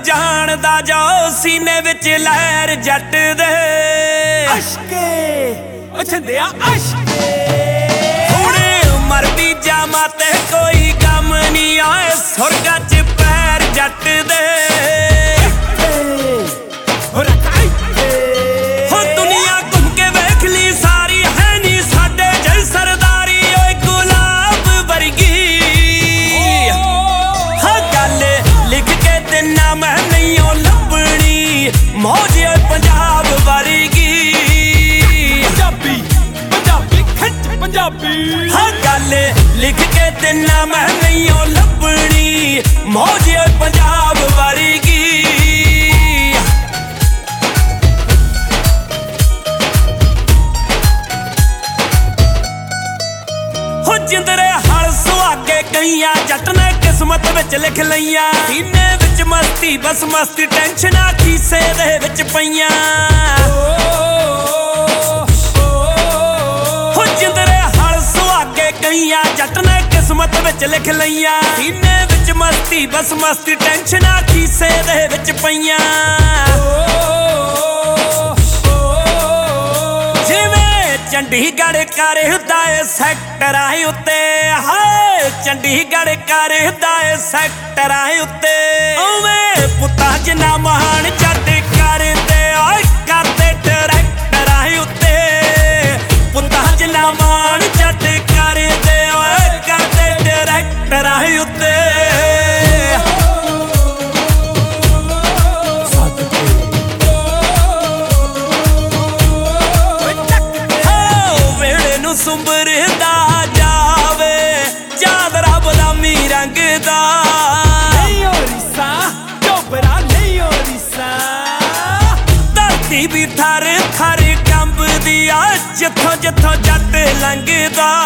जानदा जो सीने विच लहर जट दे अशके छंदिया अशके हुणे मर भी जावां ते कोई गम नहीं आए सुरगा च पैर जट दे हो दुनिया घूम के वेख ली सारी है नी साडे जल सरदारी ओए गुलाब वर्गी लिख के देना मैं नहीं ओ लभनी मौज पंजाब वर्गी पंजाबी पंजाबी खिच पंजाबी हाँ गल लिख के देना मैं नहीं ओ लभनी मौज पंजाब वर्गी हो जिंदरे हल सुहागे कईयां जट ने किस्मत विच लिख लईयां सीने विच मस्ती बस मस्ती टेंशना खीसे दे विच पईयां हो जिंदरे हल सुहागे कईयां जट ने किस्मत विच लिख लईयां सीने विच मस्ती बस मस्ती टेंशना खीसे दे विच पईयां चंडीगढ़ कर हुदाए सैक्टरां उत्ते हाय चंडीगढ़ कर हुदाए सैक्टरां उत्ते ओवें पुत्तां जिन्ना महान जट करदे ओए करदे ट्रैक्टरां उत्ते पुत्तां जिन्ना महान जट करदे ओए करदे ट्रैक्टरां उत्ते सुंबरदा जावे चादरा बदामी रंग दा नहीं हो रिसा चोपरा नहीं हो रिसा धरती भी थर थर कंबदी आ जिथों जिथों जट लंघदा